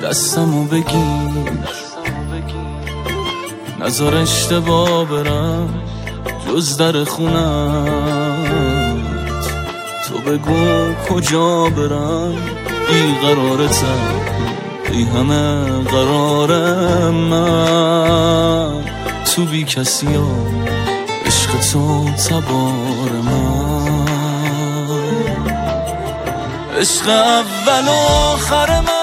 دستمو بگیر، نذار اشتباه برم جز در خونت. تو بگو کجا برم بیقرارتم، ای همه قرارم من تو بی کسی ها، عشق تو تبار من، عشق اول و آخر من.